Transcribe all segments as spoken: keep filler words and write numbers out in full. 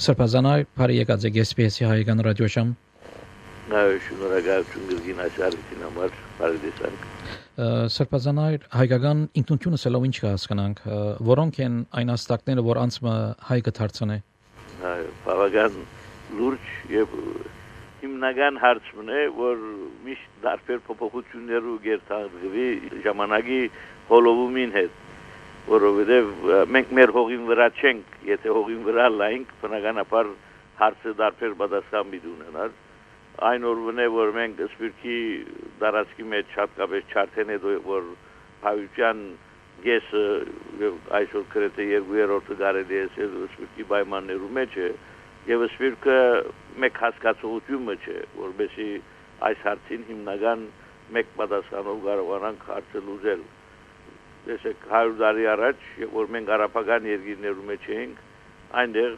Սրբազանայ բարի եկած եք S B S-ի հայկական ռադիոժամ։ Շնորհակալություն գրգին աշխարհին համար բարի տեսանք։ Սրբազանայ հայկական ինքնությունը սելով ինչ կհասկանանք, որոնք են այն աստակները, որ անցմը հայկը դարձան է։ Բավական լուրջ եւ հիմնական հարցն է, որ միշտ դարբեր փոփոխություններու գերտաղվի ժամանակի հոլովումին հետ, որովհետեւ մենք մեր հողին վրա չենք, եթե հողին վրա լայնք, բնականաբար հարցը դարբեր պատասխան միտունենալ։ Այն օրվան է, որ մենք սպիրկի դարածքի մեջ հատկապես չարթեն է, որ հայության գեսը այսօր գրեթե երկու երրորդը կարելի է սպիրկի պայմաններու մեջ է, եւ սպիրկը մեկ հասկացողությունը չէ, որբեսի այս հարցին հիմնական մեկ պատասխանով կարողանանք հարցը լուծել։ Տեսեք, հարյուր տարի առաջ, որ մենք արաբական երկիրներու մեջ էինք, այնտեղ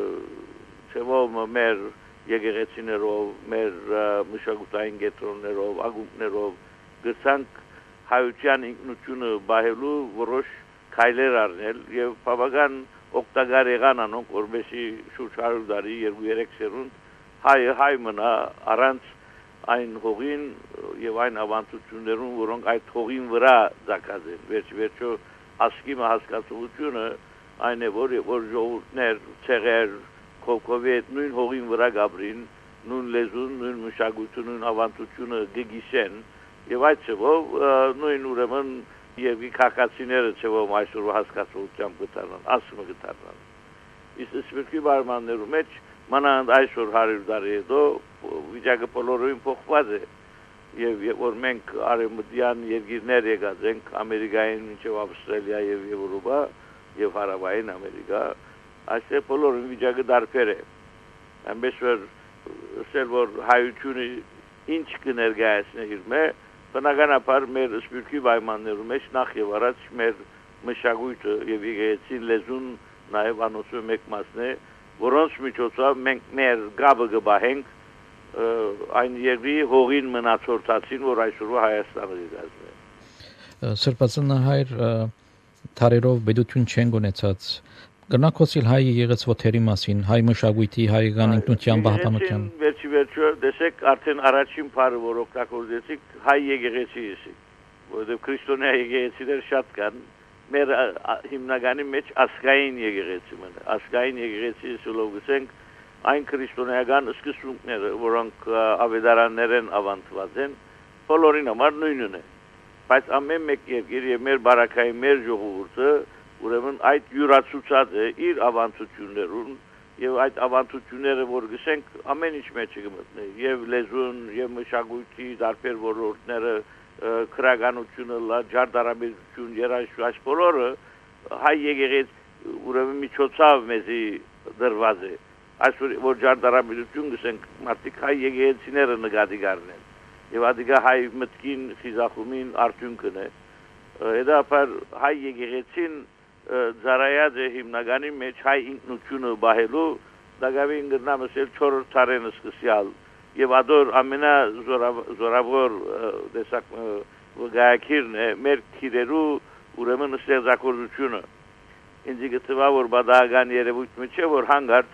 ցեվով մեր եկեղեցիներով, մեր մշակութային կենտրոններով, ակումբներով գցանք հայության ինքնությունը բահելու որոշ քայլեր առնել եւ բավական օգտակար եղան անոնք, որբեսի շուրջ հարյուր տարի երկու երեք սերունդ հայը հայ մնա առանց այն հողին եւ այն ավանդություններուն, որոնք այդ հողին վրա ցակած են։ Վերջ-վերջո ասկի հասկացությունը այն է, որ որ ժողովուրդներ, ցեղեր, կողքովետ նույն հողին վրա գաբրին, նույն լեզուն, նույն մշակույթը, նույն ավանդությունը գիգիսեն եւ այդ ծովով նույն ուրեմն եւ իքակացիները ծովով այսօր հասկացողությամբ գտանան, ասումը գտանան։ Իսկ սպիրկի բարմաններու մեջ մանանդ այսօր հարյուր տարի հետո վիճակը բոլորովին փոխված է եւ որ մենք արևմտյան երկիրներ եկած ենք Ամերիկային մինչեւ Ավստրալիա եւ Եվրոպա եւ Հարավային Ամերիկա, այստեղ բոլորովին վիճակը դարբեր է։ Այնպես որ ասել որ հայությունը ինչ կներկայացնի իր մե բնականաբար մեր սպիրկի պայմաններու մեջ նախ եւ առաջ մեր մշակույթը եւ եկեղեցին լեզուն նաեւ անոցու մեկ մասն է, որոնց միջոցով մենք մեր գաբը գբահենք այն երկրի հողին մնացորդացին, որ այսօր Հայաստանը գազն է։ Սրբազանահայր թարերով բեդություն չեն գոնեցած Գնակոսիլ հայ եղած ոտերի մասին, հայ մշակույթի, հայկական ինքնության բահբանության։ Վերջի վերջո դեսեք արդեն առաջին բառը, որ օգտագործեցիք, հայ եկեղեցի է, որովհետև քրիստոնյա եկեղեցիներ շատ կան, մեր հիմնականի մեջ ասկային եկեղեցի մնա, ասկային եկեղեցի սուլով գսենք, այն քրիստոնեական սկսունքները, որոնք ավետարաններ են ավանդված են, բոլորին համար նույնն է, բայց ամեն մեկ երկիր եւ մեր բարակայի մեր ժողովուրդը ուրեմն այդ յուրացուցած է իր ավանդություններուն եւ այդ ավանդությունները որ գսենք ամեն ինչ մեջ կմտնի եւ լեզուն եւ մշակույթի դարբեր ոլորտները քրագանությունը լա ջարդարաբերություն երաշ այս բոլորը հայ եկեղեց ուրեմն միջոցով մեզի դրված է այսօր որ ջարդարաբերություն գսենք մարդիկ հայ եկեղեցիները նկատի գարնեն եւ ադիգա հայ մտքին խիզախումին արդյունքն է հետապար հայ եկեղեցին Զարայած է հիմնականի մեջ հայ ինքնությունը բահելու դագավին գրնամսել չորրորդ թարենը սկսյալ եւ ադոր ամենա զորավոր դեսակ վգայակիրն է մեր քիրերու ուրեմն ստեղծագործությունը ինձ գտվա որ բադական երևույթ մեջ է որ հանգարց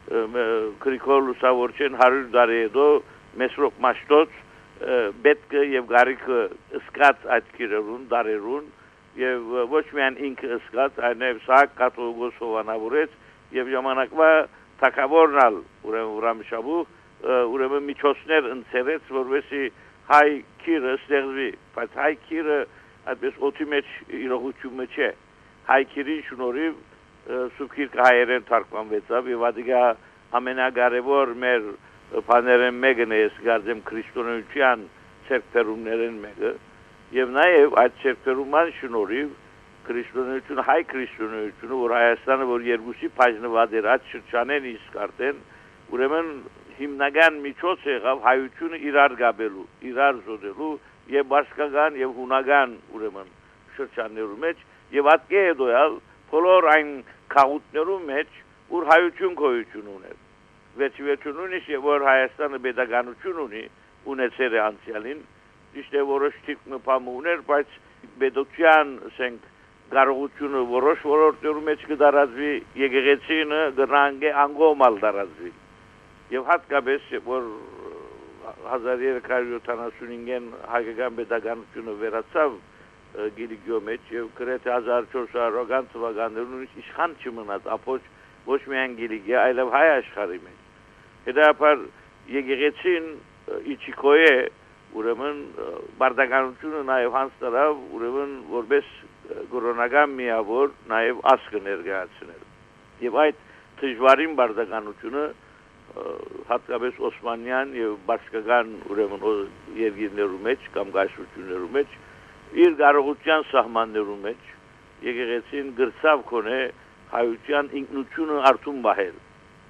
քրիկոլ լուսավորչեն հարյուր տարի հետո մեսրոկ մաշտոց բետկը եւ գարիկը սկած այդ քիրերուն դարերուն եւ ոչ միայն ինքը ըսկած, այլև Սահակ կաթողիկոս Հովանավորեց եւ ժամանակվա թակավորնալ ուրեմն Ուրամշաբու ուրեմն միջոցներ ընծերեց, որովհետեւ հայ քիրը ստեղծվի, բայց հայ քիրը այդպես օդի մեջ իրողությունը չէ։ Հայ քիրի շնորհիվ սուբքիր հայերեն թարգմանվեցավ եւ ադիգա ամենակարևոր մեր բաներեն մեկն է, գարձեմ քրիստոնեության ցերկերումներն մեկը Եվ նաև այդ ցերկերուման շնորհիվ քրիստոնեությունը հայ քրիստոնեությունը որ Հայաստանը որ երկուսի բաժնված էր այդ շրջանեն իսկ արդեն ուրեմն հիմնական միջոց եղավ հայությունը իրար գաբելու, իրար զոդելու եւ բաշկական եւ հունական ուրեմն շրջաններու մեջ եւ ատկե դոյալ բոլոր այն քաղուտներու մեջ որ հայություն գոյություն ուներ։ Վերջի նույնիսկ որ Հայաստանը pedagogiություն ունի ունեցել է անցյալին Իսկ որոշ տիպ մփամուներ, բայց բեդոքյան ասենք կարողությունը որոշ ոլորտներում մեջ կդարածվի, եկեղեցին գնանք անգոմալ դարածվի։ Եվ հատկապես որ հազար երեք հարյուր յոթանասունհինգին հայկական pedagogiությունը վերացավ գիրիկյո մեջ եւ գրեթե հազար չորս հարյուր թվականներում իշխան չմնաց ապոչ ոչ միայն գիրիկի այլև հայ աշխարհի մեջ։ Հետաբար եկեղեցին իջիկոյե ուրեմն բարդականությունը նաեւ հանձնարավ ուրեմն որպես կորոնական միավոր նաեւ ասկը ներկայացնել։ Եվ այդ դժվարին բարդականությունը հատկապես Օսմանյան եւ բաշկական ուրեմն երկիրներու մեջ կամ գայսություններու մեջ իր կարողության սահմաններու մեջ եկեղեցին գրծավ կոնե հայության ինքնությունը արդուն բահել։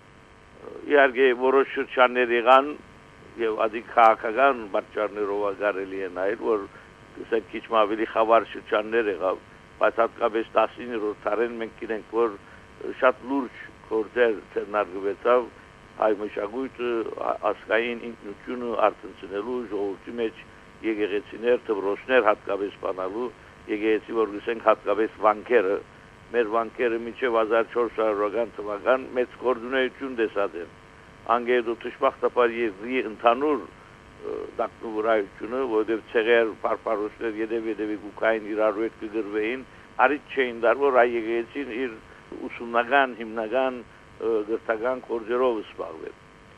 Իհարկե որոշ շրջաններ եղան եւ ադիք քաղաքական բաժաններով ագարելի են այլ որ ասենք քիչ ավելի խավար շրջաններ եղավ, բայց հատկապես տասնիններորդ դարին մենք գիտենք որ շատ լուրջ գործեր ցերնարգվեցավ հայ մշակույթը ասկային ինքնությունը արտընծնելու ժողովրդի մեջ եկեղեցիներ, դպրոցներ հատկապես բանալու եկեղեցի որ գսենք հատկապես վանքերը մեր վանքերը մինչև հազար չորս հարյուր թվական մեծ կորձունեություն դեսադեն անգեդու թշմախտապար եզրի ընդհանուր դակնուրայությունը որովհետև ցեղեր պարպարոսներ յետև յետևի գուկային իրարու հետ կգրվեին արիտ չէին դար որ այ եկեղեցին իր ուսումնական հիմնական գրթական կորձերով զբաղվել։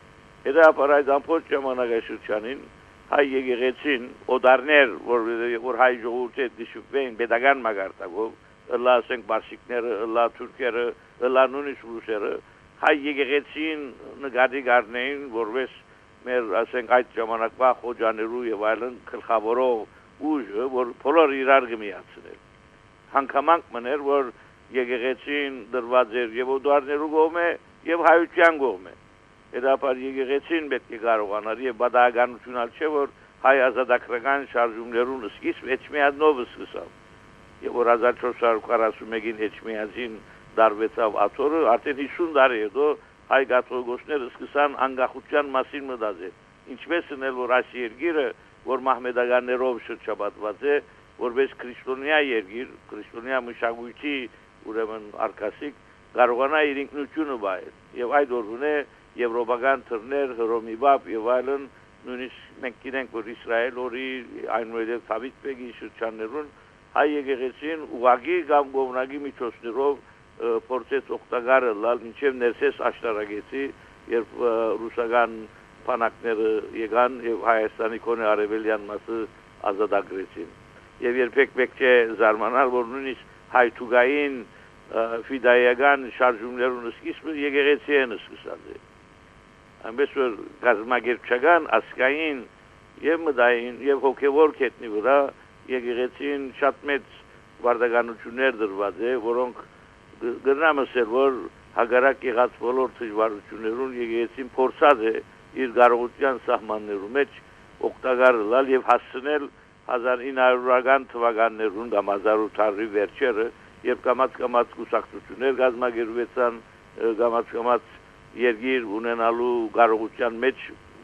Հետաբար այդ ամբողջ ժամանակաշրջանին հայ եկեղեցին օդարներ որ որ հայ ժողովուրդի հետ դիժուկվեն pedagogan մագարտակով ըլլա ասենք բարսիկները, ըլլա թուրքերը, ըլլա նույնիսկ ռուսերը հայ եկեղեցին նկատի առնեին որպես մեր ասենք այդ ժամանակվա խոջաներու եւ այլն գլխավորող ուժը որ բոլոր իրար կմիացնել։ Հանգամանք մներ որ եկեղեցին դրված էր եւ օդարներու կողմէ եւ հայության կողմէ։ Հետաբար եկեղեցին պետք է կարողանար եւ բադականությունալ չէ որ հայ ազատագրական շարժումներուն սկիզբ էջմիածնով սկսավ։ Եվ որ հազար չորս հարյուր քառասունմեկին էջմիածին դարվեցավ աթորը արդեն հիսուն տարի հետո հայ կաթողիկոսները սկսան անկախության մասին մտածել։ Ինչպես ունել որ այս երկիրը որ մահմեդականներով շրջապատված է որպես քրիստոնյա երկիր, քրիստոնյա մշակույթի ուրեմն արկասիկ կարողանա իր ինքնությունը բայել եւ այդ օրվան է եվրոպական թռներ հռոմիբապ եւ այլն նույնիսկ մենք գիտենք որ Իսրայել օրի այնուհետև Դավիթ բեկի շրջաններուն հայ եկեղեցին ուղագի կամ գովնագի միջոցներով փորձեց օգտակարը լալ մինչև ներսես աշտարակեցի երբ ռուսական բանակները եկան եւ Հայաստանի կոնե արևելյան մասը ազատագրեցին եւ երբեք պետք չէ զարմանալ որ նույնիսկ հայտուգային ֆիդայական շարժումներուն սկիզբը եկեղեցի են սկսած է։ Այնպես որ գազམ་ագերչական ասկային եւ մդային եւ հոգեվոր կետնի վրա եկեղեցին շատ մեծ վարդականություններ դրված է, որոնք գրնամսել որ հագարակ եղած բոլոր դժվարություններուն եկեղեցին փորձած է իր կարողության սահմաններու մեջ օգտակար լալ եւ հասցնել հազար ինը հարյուրական թվականներուն կամ հազար ութ հարյուրի վերջերը երբ կամաց-կամաց կուսակցություններ գազམ་ագերվեցան կամաց-կամաց երկիր ունենալու կարողության մեջ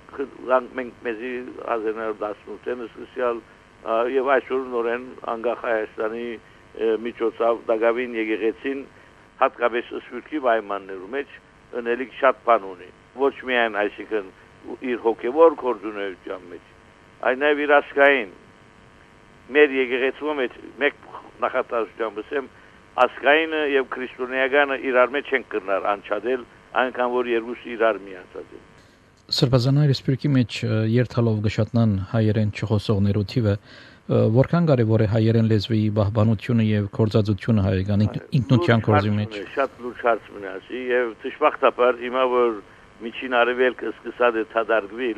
մենք մեզի հազար ինը հարյուր տասնութին սկսյալ եւ այսօր նորեն անկախ Հայաստանի միջոցով դակավին եկեղեցին հատկապես սփյուռքի պայմաններու մեջ ընելիք շատ բան ունի ոչ միայն այսինքն իր հոգեվոր կորձունեության մեջ այլ նաեւ իր ասկային մեր եկեղեցու մեջ մեկ նախատեսությամբ ասեմ ասկայինը եւ քրիստոնեականը իրար մեջ չեն կրնար անչադել այնքան որ երկուսը իրար միացած են Սրբազան ռեսպիրկի մեջ երթալով գշատնան հայերեն չխոսողներու թիվը որքան կարևոր է հայերեն լեզվի բահբանությունը եւ կորզածությունը հայկական ինքնության կորզի մեջ շատ լուրջ հարց մնացի եւ դժբախտաբար հիմա որ միջին արևելքը սկսած է թադարգվել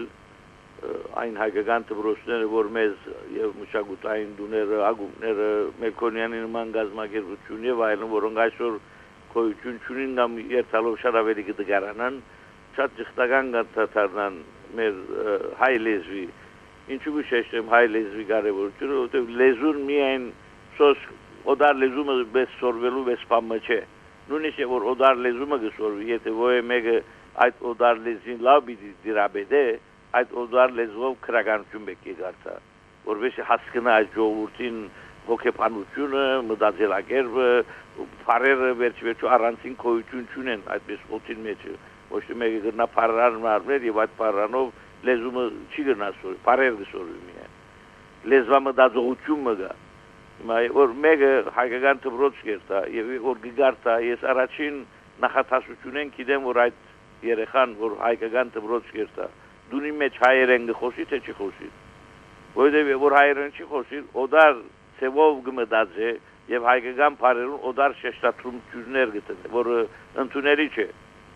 այն հայկական դպրոցները որ մեզ եւ մշակութային դուները ագուկները Մելքոնյանի նման գազམ་ագերություն եւ այլն որոնք այսօր գոյություն ունին կամ երթալով շատ ավելի կդգարանան շատ ճշտական կդառնան մեր հայ լեզվի ինչու շեշտեմ հայ լեզվի կարևորությունը որովհետեւ լեզուն միայն սոս օդար լեզումը բես սորվելու բես բամը չէ նույնիսկ որ օդար լեզումը գսորվի եթե ոյ մեկը այդ օդար լեզին լավ դիրաբեդե այդ օդար լեզվով քրականություն բեկի գարտա որովհետեւ հասկնա այդ ժողովրդին հոգեբանությունը, մտածելակերպը, բարերը վերջ-վերջո առանցին գոյություն չունեն այդպես օդին մեջ, ոչ թե մեկը գտնա բարան մարմներ եւ այդ բարանով լեզումը չի գտնա սորի, բարեր գսորի միայն։ Լեզվա մտածողությունը գա։ Հիմա որ մեկը հայկական դպրոց գերտա եւ որ գարտա, ես առաջին նախատասություն են գիտեմ որ այդ երեխան որ հայկական դպրոց գերտա, դունի մեջ հայերեն գխոսի թե չի խոսի։ Որովհետեւ որ հայերեն չի խոսի, օդար ծևով գմդածե եւ հայկական բարերուն օդար շեշտադրումներ գտնե, որ ընդուների չէ։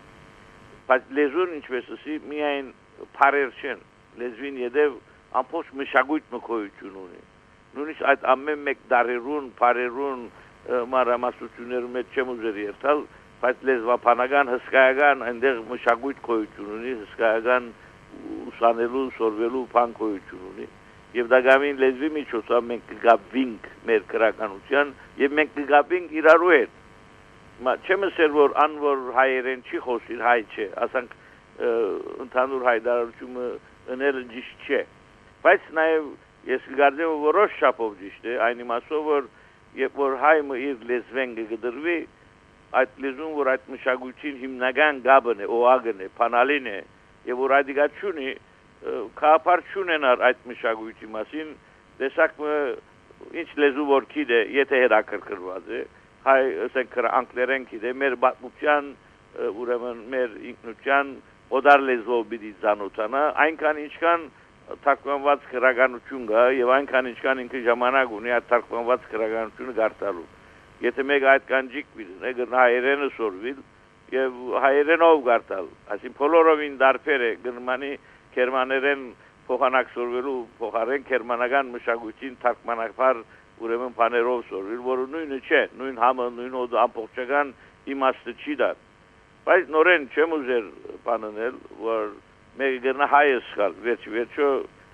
Բայց լեզուն ինչպես ասի, միայն բարեր չեն, լեզվին յետև ամբողջ մշակույթ մկոյություն ունի։ Նույնիսկ այդ ամեն մեկ դարերուն, բարերուն մարամասություններում մեջ չեմ ուզեր երթալ, բայց լեզվապանական, հսկայական այնտեղ մշակույթ գոյություն ունի, հսկայական ուսանելու, սորվելու բան գոյություն ունի։ Եվ դա գամին լեզվի միջոցով մենք կգաբվինք մեր քրականության եւ մենք կգաբվինք իրարու հետ։ Մա չեմ ասել որ անոր հայերեն չի խոսիլ, հայ չէ, ասանք ընդհանուր հայդարարությունը ընելը ճիշտ չէ։ Բայց նաեւ ես գարդեմ որոշ շապով ճիշտ է, այն իմաստով որ երբ որ հայը իր լեզվեն գդրվի, այդ լեզուն որ այդ մշակույթին հիմնական գաբն է, օագն է, փանալին է, եւ որ այդ գաչունի կապար չունենար այդ մշակույթի մասին, տեսակ ինչ լեզու որ գիտե, եթե հերակրկրված է, հայ ասենք անգլերեն գիտե, մեր պատմության, ուրեմն մեր ինքնության օդար լեզվով պիտի ծանոթանա, այնքան ինչքան թարգմանված քրականություն կա եւ այնքան ինչքան ինքը ժամանակ ունի այդ թարգմանված քրականությունը գարտալու։ Եթե մեկ այդ կանջիկ բիզնե գնա հայերենը սորվիլ եւ հայերենով գարտալ, այսին բոլորովին դարբեր է գերմանի գերմաներեն փոխանակ սորվելու փոխարեն գերմանական մշակույթին թարգմանաբար ուրեմն բաներով սորվիլ, որը նույնը չէ, նույն համը, նույն օդ ամբողջական իմաստը չի դա։ Բայց նորեն չեմ ուզեր բանել, որ մեկը գնա հայը սխալ, վերջ-վերջո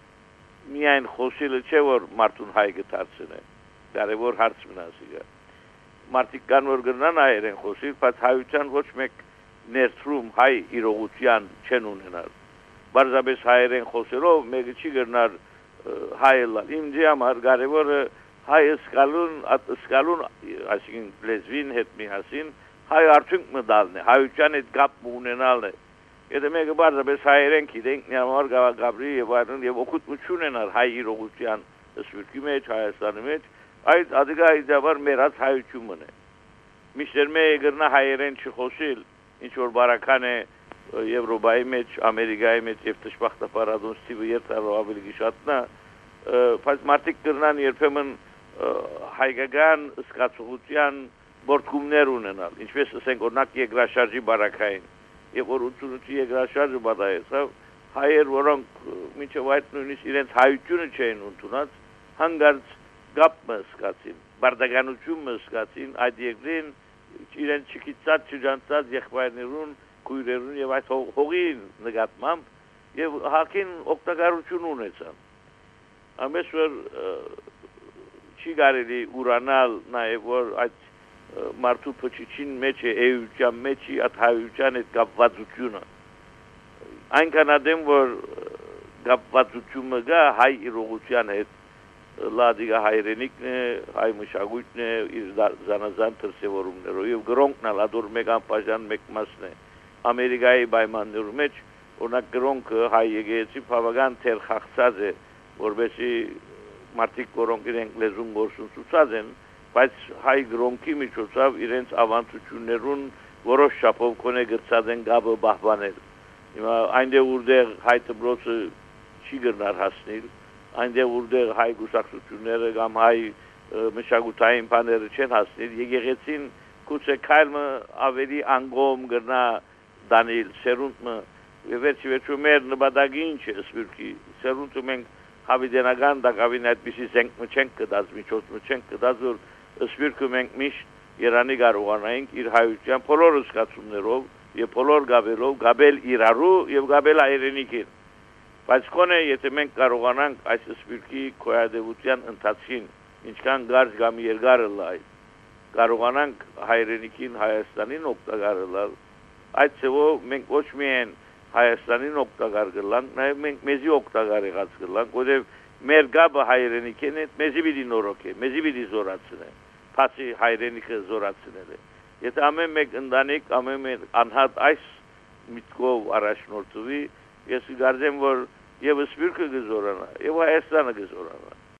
միայն խոսիլը չէ, որ մարդուն հայ գտարցնե, կարևոր հարց մնասի գա։ Մարդիկ կան, որ գնան հայերեն խոսիլ, բայց հայության ոչ մեկ ներդրում հայ իրողության չեն ունենալ։ Բարձրապես հայերեն խոսելով, մեկը չի գնար հայը լալ։ Իմ ձի համար կարևորը հայը սկալուն, սկալուն, այսինքն լեզվին հետ միասին, հայ արդյունք մտալն է, հայության հետ կապ ունենալն է։ Եթե մեկը բարձրապես հայերեն գիտենք, նյամար գաբրի եւ այլն եւ օգուտություն ունենալ հայ իրողության սպիրկի մեջ, Հայաստանի մեջ, այդ ադիգա իդաբար մերած հայությունն է։ Միշտ մեկը գտնա հայերեն չխոսիլ, ինչ որ բարական է Եվրոպայի մեջ, Ամերիկայի մեջ եւ դժբախտաբար ադոնստիվը երթալով ավելի գիշատնա, բայց մարդիկ կրնան երբեմն հայկական սկացողության գործումներ ունենալ, ինչպես ասենք օրինակ երկրաշարժի բարակային, եւ որ ութսունութի երկրաշարժը բադայեցավ, հայեր, որոնք մինչև այդ նույնիսկ իրենց հայությունը չէին ընդունած, հանգարց գապը սկացին, բարդականությունը սկացին այդ երկրին, իրենց չկիծած, չջանցած եղբայրներուն, քույրերուն եւ այդ հողի նկատմամբ եւ հակին օգտակարություն ունեցան։ Ամենից որ չի կարելի ուրանալ նաեւ որ այդ մարդու փոչիչին մեջ է էության մեջ է այդ հայության հետ կապվածությունը։ Այնքան ադեմ որ կապվածությունը գա հայ իրողության հետ լադիգա հայրենիքն է, հայ մշակույթն է, իր զանազան դրսևորումներով եւ գրոնքն ալ ադոր մեկ անպաշտպան մեկ մասն է։ Ամերիկայի պայմաններում մեջ օրինակ գրոնքը հայ եկեղեցի բավական թեր խախտած է, որովհետեւ մարդիկ որոնք իրենք լեզուն գործունեացած են, բայց հայ գրոնքի միջոցով իրենց ավանդություններուն որոշ շապով կոնե գծած են գաբը բահբանել։ Հիմա այնտեղ որտեղ հայ դպրոցը չի գնար հասնել, այնտեղ որտեղ հայ գուսակցությունները կամ հայ մշակութային բաները չեն հասնել, եկեղեցին գուցե քայլը ավելի անգամ գնա դանել սերունդը վերջի-վերջո մեր նպատակը ինչ է սպիրկի սերունդը մենք հավիդենական դակավին այդպիսի զենք չենք կդած միջոց չենք կդած որ սպիրկը մենք միշտ Երանի կարողանայինք իր հայության բոլոր զգացումներով եւ բոլոր գաբելով գաբել իրարու եւ գաբել հայրենիքին բայց կոնե եթե մենք կարողանանք այս սպիրկի կոյադեվության ընթացքին ինչքան գարջ կամ երկարը լայ կարողանանք հայրենիքին Հայաստանին օգտակարել այդ ծովով մենք ոչ միայն Հայաստանին օգտակար գլանք, նաև մենք մեզի օգտակար եղած գլանք, որտեղ մեր գաբը հայրենիքն է, մեզի պիտի նորոգե, մեզի պիտի զորացնե, փասի հայրենիքը զորացնել է։ Եթե ամեն մեկ ընտանիք, ամեն մեկ անհատ այս միտքով առաջնորդվի, ես գարձեմ, որ եւ սպիրկը գզորանա, եւ Հայաստանը գզորանա։